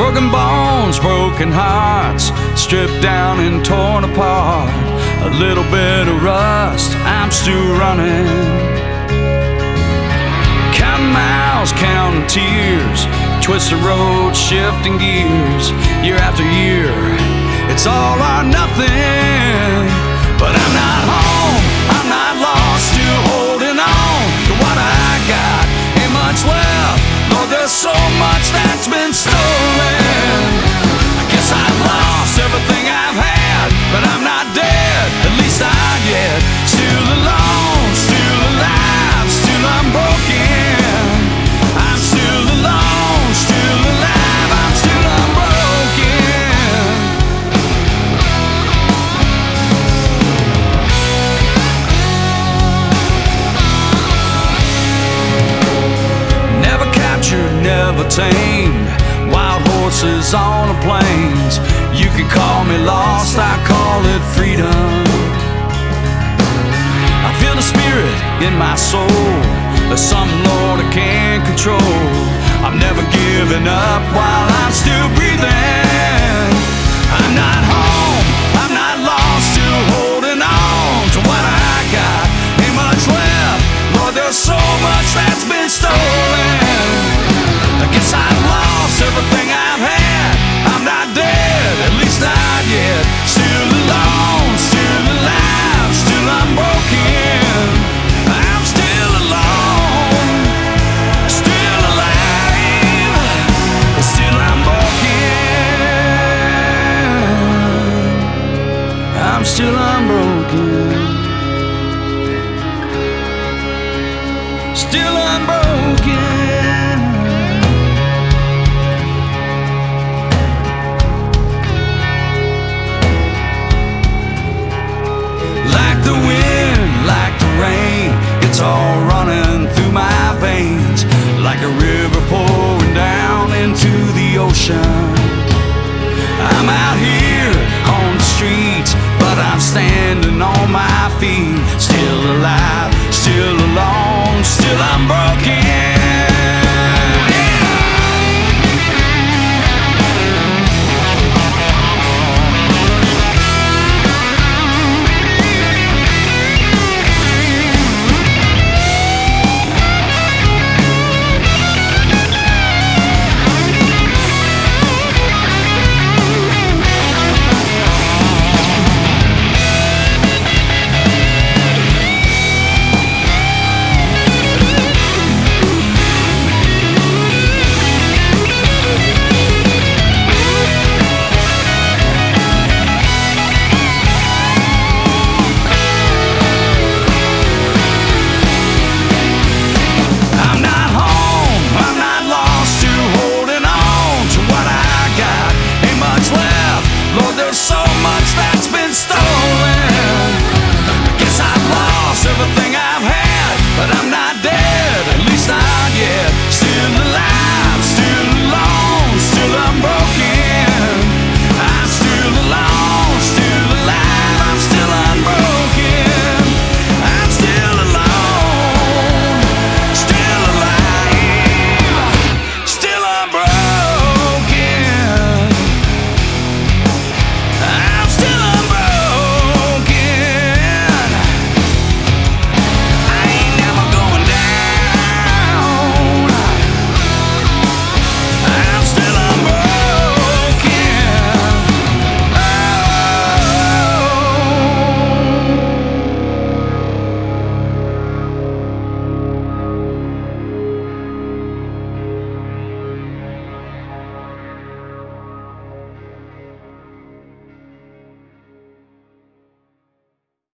Broken bones, broken hearts, stripped down and torn apart. A little bit of rust, I'm still running. Counting miles, counting tears, twisting roads, shifting gears. Year after year, it's all or nothing. But I'm not home, I'm not lost, still holding on to what I got. Ain't much left, Lord, there's so much that's been stolen. I guess I've lost everything I've had, but I'm not dead, at least not yet. Still alone, still alive, still unbroken. I'm still alone, still alive, I'm still unbroken. Never captured, never tamed, wild horses on the plains. You can call me lost, I call it freedom. I feel the spirit in my soul, there's something, Lord, I can't control. I'm never giving up while I'm still breathing. I'm not home, I'm not lost, still holding on to what I got. Ain't much left, Lord, there's so much that's been stolen. I guess I've lost everything I've had. I'm not dead, at least not yet. Still alone, still alive, still unbroken. I'm still alone, still alive, still unbroken. I'm still unbroken, still unbroken. Like the wind, like the rain, it's all running through my veins. Like a river pouring down into the ocean. I'm out here on the streets, but I'm standing on my feet. Still alive, still alone, still unbroken.